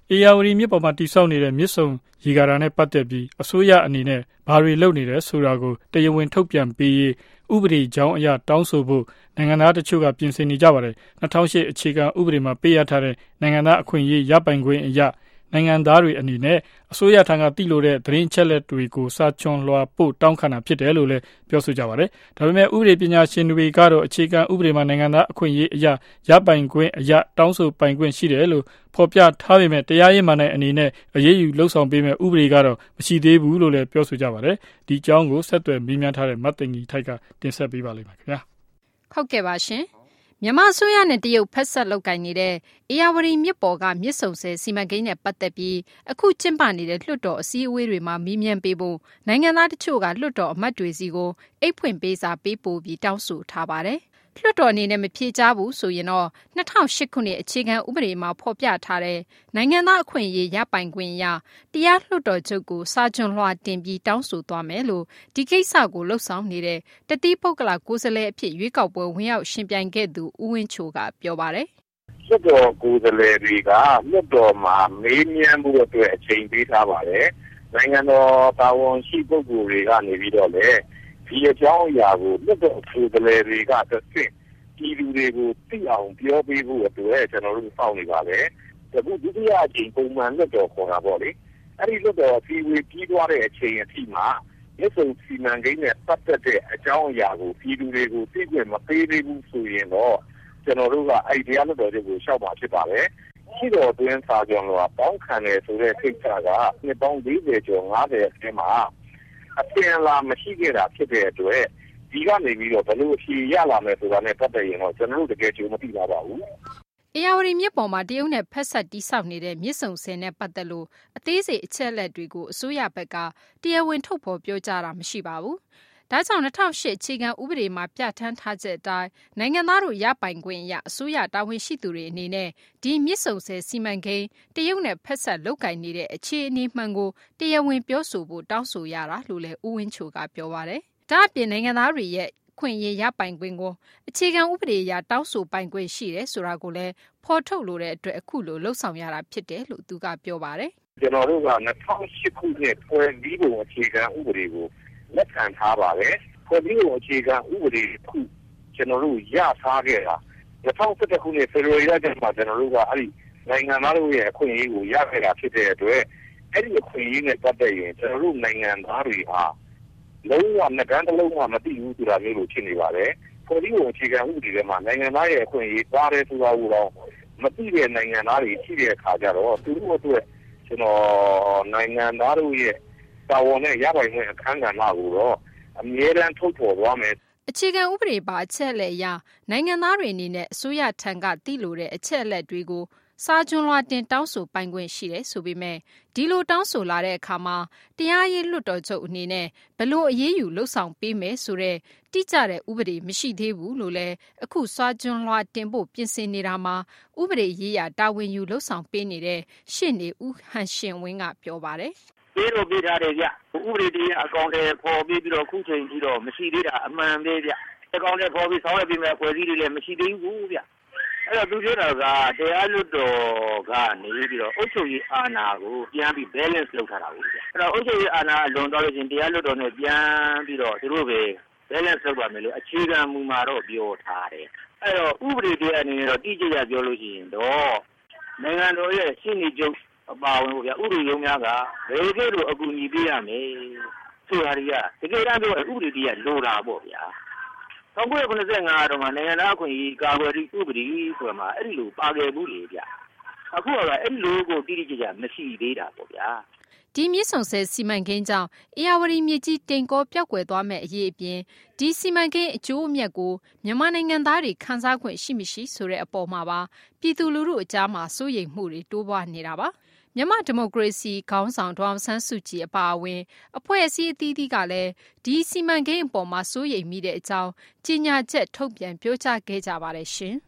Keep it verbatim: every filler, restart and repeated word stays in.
အေယာဝတီမြစ်ပေါ်မှာတည်ဆောက်နေတဲ့မြစ်ဆုံရေကာတာနဲ့ပတ်သက်ပြီးအစိုးရအနေနဲ့ဘာတွေလုပ်နေတယ်ဆိုတာကိုတရားဝင်ထုတ်ပြန်ပေးရေးဥပဒေကြောင်းအရတောင်းဆိုဖို့နိုင်ငံသားတချို့ကပြင်ဆင်နေကြပါတယ်၂၀၀၈အခြေခံဥပဒေမှာပေးရထားတဲ့နိုင်ငံသားအခွင့်အရေးရပိုင်ခွင့်အရနိုင်ငံသားတွေအနေနဲ့အစိုးရထံကသိလိုတဲ့သတင်းချက်လက်တွေကိုစာချွန်လွှာပို့တောင်းခံတာဖြစ်တယ်လို့လည်းပြောဆိုကြပါတယ်။ဒါပေမဲ့ဥပဒေပညာရှင်တွေကတော့အခြေခံဥပဒေမှာနိုင်ငံသားအခွင့်အရေးအရရပိုင်ခွင့်အရတောင်းဆိုပိုင်ခွင့်ရှိတယ်လို့ဖော်ပြထားပေမဲ့တရားရေးမှန်တဲ့အနေနဲ့အရေးယူလှုပ်ဆောင်ပေးမဲ့ဥပဒေကတော့မရှိသေးဘူးလို့လည်းပြောဆိုကြပါတယ်။ဒီအကြောင်းကိုဆက်သွယ်မေးမြန်းထားတဲ့မတ်တင်ကြီးထိုက်ကတင်ဆက်ပေးပါလိမ့်မယ်ခင်ဗျာ။ဟုတ်ကဲ့ပါရှင်။မြန်မာအစိုးရနဲ့တရုတ်ဖက်ဆက်လုပ်ကိုင်နေတဲ့အေယာဝတီမြစ်ပေါ်ကမြစ်ဆုံဆည်စီမံကိန်းနဲ့ပတ်သက်ပြီးအခုကျင်းပနေတဲ့လွှတ်တော်အစည်းအဝေးတွေမှာမေးမြန်းပေးဖို့နိုင်ငံသားတချို့ကလွှတ်တော်အမတ်တွေစီကိုအိတ်ဖွင့်ပေးစာပေးပို့ပြီးတောင်းဆိုထားပါတယ်။လွှတ်တော်အနေနဲ့မဖြေကြားဘူးဆိုရင်တော့၂၀၀၈ခုနှစ်အခြေခံဥပဒေမှာဖော်ပြထားတဲ့နိုင်ငံသားအခွင့်အရေးရပိုင်ခွင့်အရတရားလွှတ်တော်ချုပ်ကိုစာချွန်လွှာတင်ပြီးတောင်းဆိုသွားမယ်လို့ဒီကိစ္စကိုလှုပ်ဆောင်နေတဲ့တတိပုဂ္ဂလကိုယ်စားလှယ်အဖြစ်ရွေးကောက်ပွဲဝင်ရောက်ရှင်ပြိုင်ခဲ့သူဦးဝင်းချိုကပြောပါတယ်။လွှတ်တော်ကိုယ်စားလှယ်တွေကလွှတ်တော်မှာမေးမြန်းဖို့အတွက်အချိန်ပေးထားပါတယ်။နိုင်ငံတော်တာဝန်ရှိပုဂ္ဂိုလ်တွေကနေပြီးတော့လေဒီအကြောင်းအရာကိုလွှတ်တော်ကိုယ်စားလှယ်တွေကတစ်ဆင့်ပြည်သူတွေကိုသိအောင်ပြောပေးဖို့အတွက်ကျွန်တော်တို့စောင့်နေပါပဲ။အခုဒုတိယအကြိမ်ပုံမှန်လွှတ်တော်ခေါ်တာပေါ့လေ။အဲ့ဒီလွှတ်တော်အစည်းအဝေးပြီးသွားတဲ့အချိန်အထိမှာမြစ်ဆုံစီမံကိန်းနဲ့ပတ်သက်တဲ့အကြောင်းအရာကိုပြည်သူတွေကိုသိခွင့်မပေးသေးဘူးဆိုရင်တော့ကျွန်တော်တို့ကအဲ့ဒီတရားလွှတ်တော်တွေကိုရှောက်မှာဖြစ်ပါတယ်။ရှိတော်တွင်းစာကြောင့်တော့ပေါင်းခံတယ်ဆိုတဲ့ကိစ္စကနှစ်ပေါင်း၄၀ကျော်၅၀အထဲမှာအပြန်လာမရှိခဲ့တာဖြစ်တဲ့အတွက်ဒီကနေပြီးတော့ဘယ်လိုအဖြေရလာမယ်ဆိုတာနဲ့ပတ်သက်ရင်တော့ကျွန်တော်တို့တကယ်ကြိုမသိပါပါဘူး။အေယာဝတီမြစ်ပေါ်မှာတရုတ်နဲ့ဖက်ဆက်တိဆောက်နေတဲ့မြစ်ဆုံဆည်နဲ့ပတ်သက်လို့အသေးစိတ်အချက်အလက်တွေကိုအစိုးရဘက်ကတရားဝင်ထုတ်ဖော်ပြောကြားတာမရှိပါဘူး။ဒါကြောင့်၂၀၀၈အခြေခံဥပဒေမှာပြဋ္ဌာန်းထားချက်အတိုင်းနိုင်ငံသားတို့ရပိုင်ခွင့်အရအစိုးရတာဝန်ရှိသူတွေအနေနဲ့ဒီမြစ်ဆုံဆည်စီမံကိန်းတရုတ်နဲ့ဖက်ဆက်လုပ်ကိုင်နေတဲ့အခြေအနေမှန်ကိုတရားဝင်ပြောဆိုဖို့တောင်းဆိုရတာလို့လည်းဦးဝင်းချိုကပြောပါတယ်။ဒါ့အပြင်နိုင်ငံသားတွေရဲ့ခွင့်ရေးရပိုင်ခွင့်ကိုအခြေခံဥပဒေအရတောင်းဆိုပိုင်ခွင့်ရှိတယ်ဆိုတာကိုလည်းဖော်ထုတ်လိုတဲ့အတွက်အခုလိုလှုပ်ဆောင်ရတာဖြစ်တယ်လို့သူကပြောပါတယ်။ကျွန်တော်တို့က၂၀၀၈ခုနှစ်ဖွဲ့စည်းပုံအခြေခံဥပဒေကိုလက်ခံထားပါတယ်။ဖွဲ့စည်းပုံအခြေခံဥပဒေခုကျွန်တော်တို့ရထားခဲ့တာ၂၀၁၁ခုနှစ်ဖေဖော်ဝါရီလကျမှကျွန်တော်တို့ကအဲ့ဒီနိုင်ငံသားတို့ရဲ့အခွင့်အရေးကိုရခဲ့တာဖြစ်တဲ့အတွက်အဲ့ဒီအခွင့်အရေးနဲ့ပတ်သက်ရင်ကျွန်တော်တို့နိုင်ငံသားတွေဟာလုံးဝငကန်းတလုံးမှမသိဘူးဆိုတာမျိုးလိုဖြစ်နေပါတယ်။ဖွဲ့စည်းပုံအခြေခံဥပဒေထဲမှာနိုင်ငံသားရဲ့အခွင့်အရေးပါတယ်ဆိုတာကိုတော့မသိတဲ့နိုင်ငံသားတွေရှိတဲ့အခါကျတော့သူတို့အတွက်ကျွန်တော်နိုင်ငံသားတို့ရဲ့တာဝန်နဲ့ရပိုင်ခွင့်အခမ်းကဏ္ဍကိုတော့အမြဲတမ်းထုတ်ဖော်သွားမယ်။အခြေခံဥပဒေပါအချက်အလက်အရနိုင်ငံသားတွေအနေနဲ့အစိုးရထံကသိလိုတဲ့အချက်အလက်တွေကိုစာချွန်လွှာတင်တောင်းဆိုပိုင်ခွင့်ရှိတယ်ဆိုပေမဲ့ဒီလိုတောင်းဆိုလာတဲ့အခါမှာတရားရေးလွှတ်တော်ချုပ်အနေနဲ့ဘလို့အရေးယူလှုပ်ဆောင်ပေးမယ်ဆိုတဲ့တိကျတဲ့ဥပဒေမရှိသေးဘူးလို့လည်းအခုစာချွန်လွှာတင်ဖို့ပြင်ဆင်နေတာမှာဥပဒေရေးရာတာဝန်ယူလှုပ်ဆောင်ပေးနေတဲ့ရှေ့နေဦးဟန်ရှင်ဝင်းကပြောပါတယ်။ပေးလို့ပေးထားတယ်ဗျ။ဥပဒေတရားအကောင့်တွေပေါ်ပြီးပြီးတော့ခုချိန်ကြီးတော့မရှိသေးတာအမှန်ပဲဗျ။အကောင့်တွေပေါ်ပြီးဆောင်းရပြီးမဲ့ဖွဲ့စည်းတွေလည်းမရှိသေးဘူးဗျ။အဲ့တော့သူပြောတာကတရားလွတ်တော်ကနေပြီးတော့အုပ်ချုပ်ရေးအာဏာကိုပြန်ပြီး balance လုပ်ထားတာကိုဗျအဲ့တော့အုပ်ချုပ်ရေးအာဏာလွန်သွားလို့ချင်းတရားလွတ်တော်နဲ့ပြန်ပြီးတော့သူတို့ပဲ balance လုပ်ပါမယ်လို့အခြေခံမူမှာတော့ပြောထားတယ်အဲ့တော့ဥပဒေတရားအနေနဲ့တော့တိကျကျပြောလို့ရှိရင်တော့နိုင်ငံတော်ရဲ့ရှင်းနေချုပ်အပါဝင်ပေါ့ဗျာဥပဒေရုံးများကဘယ်ကဲ့သို့အကူအညီပေးရမယ်ဆိုတာတွေကတကယ်တမ်းပြောဥပဒေတရားလိုတာပေါ့ဗျာ၁၉၇၅တော့မှနိုင်ငံသားအခွင့်အရေးကာကွယ်ရေးဥပဒေဆိုတာမှာအဲ့ဒီလိုပါခဲ့ဘူးလေဗျအခုကအဲ့ဒီလိုကိုတိတိကျကျမရှိသေးတာပေါ့ဗျာဒီမြစ်ဆုံဆည်စီမံကိန်းကြောင့်အေယာဝတီမြစ်ကြီးတိမ်ကောပျောက်ကွယ်သွားမဲ့အရေးအပြင်ဒီစီမံကိန်းအကျိုးအမြတ်ကိုမြန်မာနိုင်ငံသားတွေခံစားခွင့်ရှိမရှိဆိုတဲ့အပေါ်မှာပါပြည်သူလူထုအကြားမှာစိုးရိမ်မှုတွေတိုးပွားနေတာပါမြန်မာဒီမိုကရေစီခေါင်းဆောင်ဒေါ်အောင်ဆန်းစုကြည်အပါအဝင်အဖွဲ့အစည်းအသီးသီးကလည်းဒီစီမံကိန်းအပေါ်မှာစိုးရိမ်မိတဲ့အကြောင်းကြေညာချက်ထုတ်ပြန်ပြောကြားခဲ့ကြပါတယ်ရှင်။